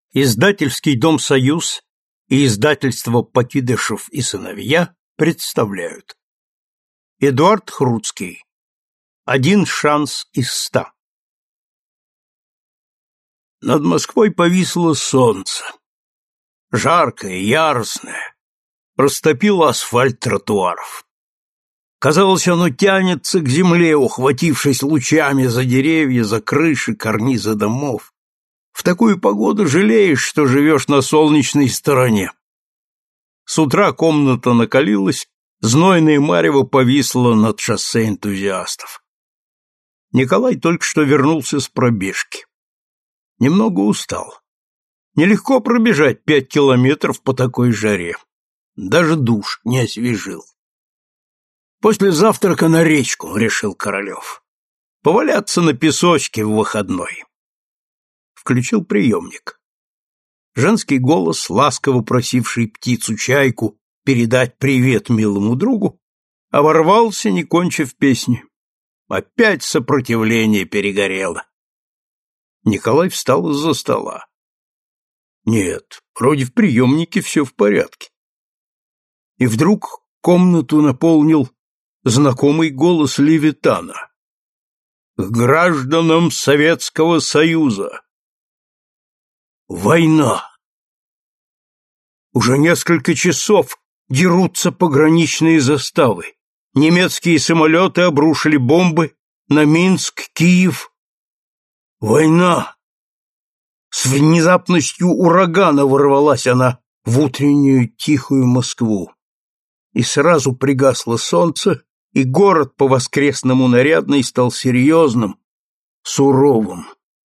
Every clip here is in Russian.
Издательский дом «Союз» и издательство «Покидышев и сыновья» представляют. Эдуард Хруцкий. Один шанс из 100. Над Москвой повисло солнце. Жаркое, яростное. Растопило асфальт тротуаров. Казалось, оно тянется к земле, ухватившись лучами за деревья, за крыши, карнизы домов. В такую погоду жалеешь, что живешь на солнечной стороне. С утра комната накалилась, знойное марево повисло над шоссе энтузиастов. Николай только что вернулся с пробежки. Немного устал. Нелегко пробежать 5 километров по такой жаре. Даже душ не освежил. После завтрака на речку, решил Королев. Поваляться на песочке в выходной. Включил приемник. Женский голос, ласково просивший птицу-чайку передать привет милому другу, оборвался, не кончив песни. Опять сопротивление перегорело. Николай встал из-за стола. Нет, вроде в приемнике все в порядке. И вдруг комнату наполнил знакомый голос Левитана. К гражданам Советского Союза. Война. Уже несколько часов дерутся пограничные заставы. Немецкие самолеты обрушили бомбы на Минск, Киев. Война. С внезапностью урагана ворвалась она в утреннюю тихую Москву. И сразу пригасло солнце, и город по-воскресному нарядный стал серьезным, суровым.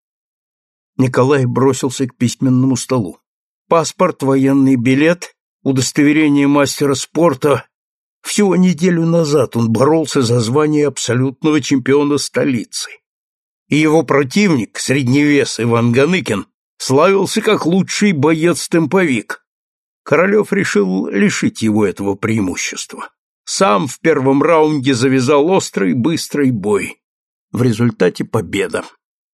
Николай бросился к письменному столу. Паспорт, военный билет, удостоверение мастера спорта. Всего неделю назад он боролся за звание абсолютного чемпиона столицы. И его противник, средневес Иван Ганыкин, славился как лучший боец-темповик. Королев решил лишить его этого преимущества. Сам в первом раунде завязал острый, быстрый бой. В результате победа.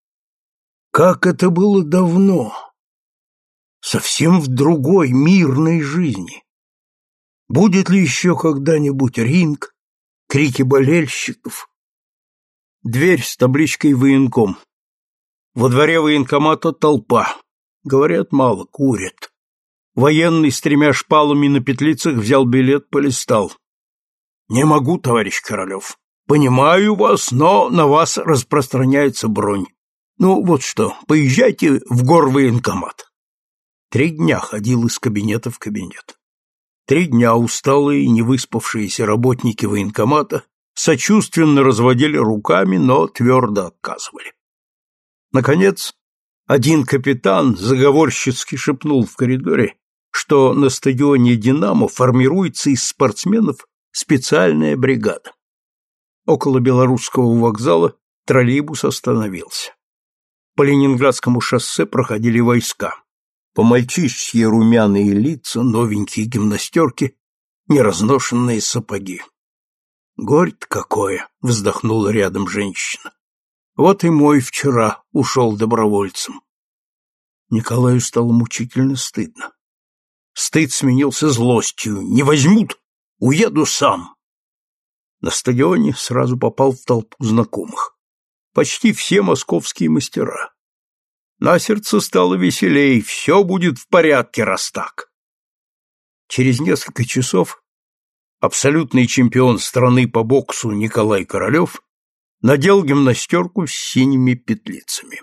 Как это было давно! Совсем в другой, мирной жизни. Будет ли еще когда-нибудь ринг, крики болельщиков? Дверь с табличкой «Военком». Во дворе военкомата толпа. Говорят, мало, курят. Военный с 3 шпалами на петлицах взял билет, полистал. «Не могу, товарищ Королев. Понимаю вас, но на вас распространяется бронь. Ну, вот что, поезжайте в горвоенкомат». 3 дня ходил из кабинета в кабинет. 3 дня усталые, невыспавшиеся работники военкомата сочувственно разводили руками, но твердо отказывали. Наконец, один капитан заговорщицки шепнул в коридоре, что на стадионе «Динамо» формируется из спортсменов специальная бригада. Около Белорусского вокзала троллейбус остановился. По Ленинградскому шоссе проходили войска. По-мальчишечьи румяные лица, новенькие гимнастерки, неразношенные сапоги. «Горе-то какое!» — вздохнула рядом женщина. «Вот и мой вчера ушел добровольцем». Николаю стало мучительно стыдно. Стыд сменился злостью. «Не возьмут! Уеду сам!» На стадионе сразу попал в толпу знакомых. Почти все московские мастера. На сердце стало веселей, все будет в порядке, раз так. Через несколько часов абсолютный чемпион страны по боксу Николай Королев надел гимнастерку с синими петлицами.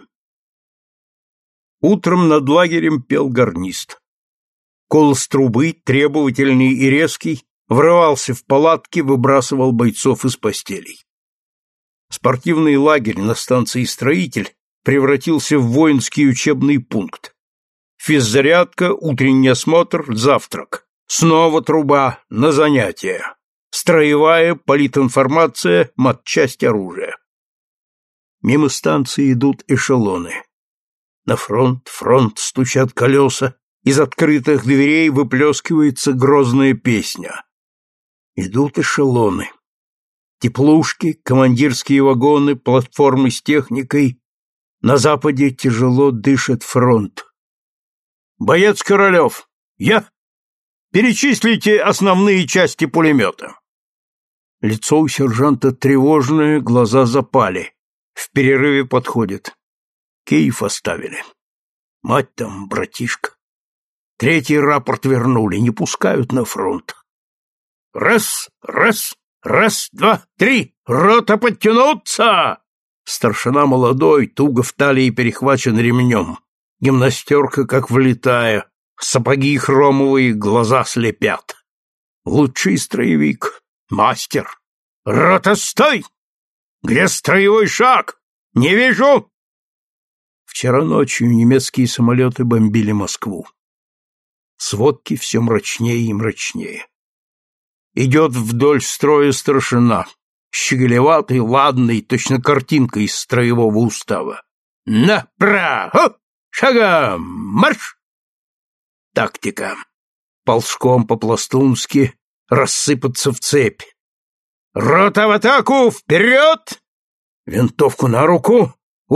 Утром над лагерем пел гарнист. Голос трубы, требовательный и резкий, врывался в палатки, выбрасывал бойцов из постелей. Спортивный лагерь на станции «Строитель» превратился в воинский учебный пункт. Физзарядка, утренний осмотр, завтрак. Снова труба, на занятия. Строевая, политинформация, матчасть оружия. Мимо станции идут эшелоны. На фронт стучат колеса, из открытых дверей выплескивается грозная песня. Идут эшелоны. Теплушки, командирские вагоны, платформы с техникой. На западе тяжело дышит фронт. Боец Королев. Я. Перечислите основные части пулемета. Лицо у сержанта тревожное, глаза запали. В перерыве подходит. Киев оставили. Мать там, братишка. Третий рапорт вернули, не пускают на фронт. Раз, два, три. Рота подтянуться! Старшина молодой, туго в талии перехвачен ремнем. Гимнастерка как влитая, сапоги хромовые, глаза слепят. Лучший строевик, мастер. Рота, стой! Где строевой шаг? Не вижу! Вчера ночью немецкие самолеты бомбили Москву. Сводки все мрачнее и мрачнее. Идет вдоль строя старшина, щеголеватый, ладный, точно картинка из строевого устава. Направо! Шагом! Марш! Тактика. Ползком по-пластунски рассыпаться в цепь. Рота в атаку! Вперед! Винтовку на руку.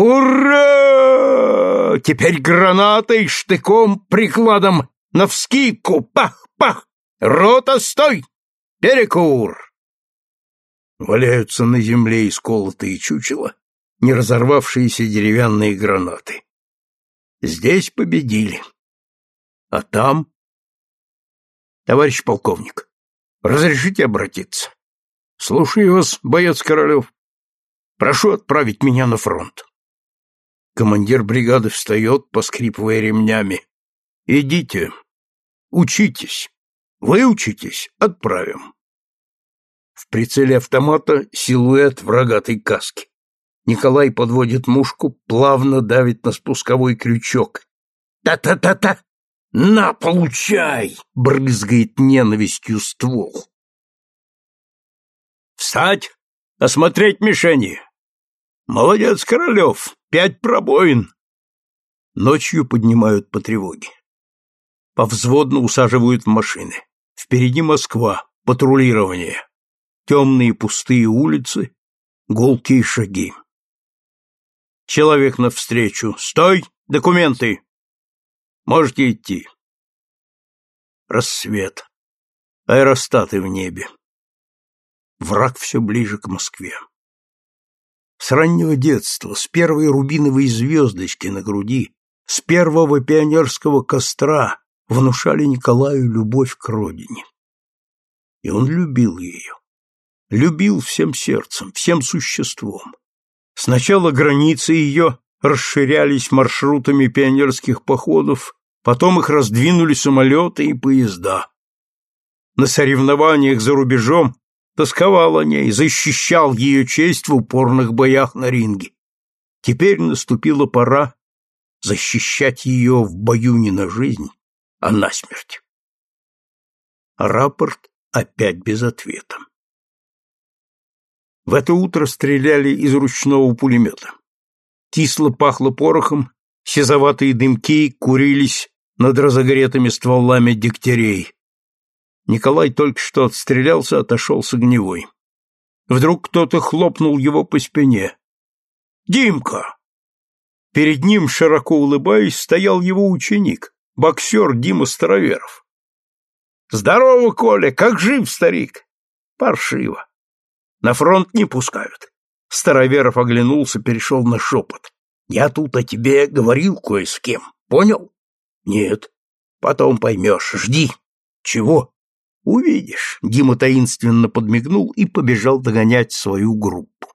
Ура! Теперь гранатой, штыком, прикладом навскидку. Пах-пах! Рота, стой! Перекур! Валяются на земле исколотые чучела, не разорвавшиеся деревянные гранаты. Здесь победили. А там... Товарищ полковник, разрешите обратиться? Слушаю вас, боец Королев. Прошу отправить меня на фронт. Командир бригады встает, поскрипывая ремнями. Идите, учитесь. Выучитесь, отправим. В прицеле автомата силуэт в рогатой каске. Николай подводит мушку, плавно давит на спусковой крючок. Та-та-та-та! На, получай! Брызгает ненавистью ствол. Встать! Осмотреть мишени! Молодец, Королев! 5 пробоин! Ночью поднимают по тревоге. Повзводно усаживают в машины. Впереди Москва, патрулирование. Темные пустые улицы, гулкие шаги. Человек навстречу. Стой! Документы! Можете идти. Рассвет. Аэростаты в небе. Враг все ближе к Москве. С раннего детства, с первой рубиновой звездочки на груди, с первого пионерского костра внушали Николаю любовь к родине. И он любил ее. Любил всем сердцем, всем существом. Сначала границы ее расширялись маршрутами пионерских походов, потом их раздвинули самолеты и поезда. На соревнованиях за рубежом тосковал о ней, защищал ее честь в упорных боях на ринге. Теперь наступила пора защищать ее в бою не на жизнь, а на смерть. Рапорт опять без ответа. В это утро стреляли из ручного пулемета. Кисло пахло порохом, сизоватые дымки курились над разогретыми стволами дегтярей. Николай только что отстрелялся, отошел с огневой. Вдруг кто-то хлопнул его по спине. «Димка!» Перед ним, широко улыбаясь, стоял его ученик, боксер Дима Староверов. «Здорово, Коля! Как жив старик?» «Паршиво. На фронт не пускают». Староверов оглянулся, перешел на шепот. «Я тут о тебе говорил кое с кем. Понял?» «Нет». «Потом поймешь. Жди». «Чего?» «Увидишь». Дима таинственно подмигнул и побежал догонять свою группу.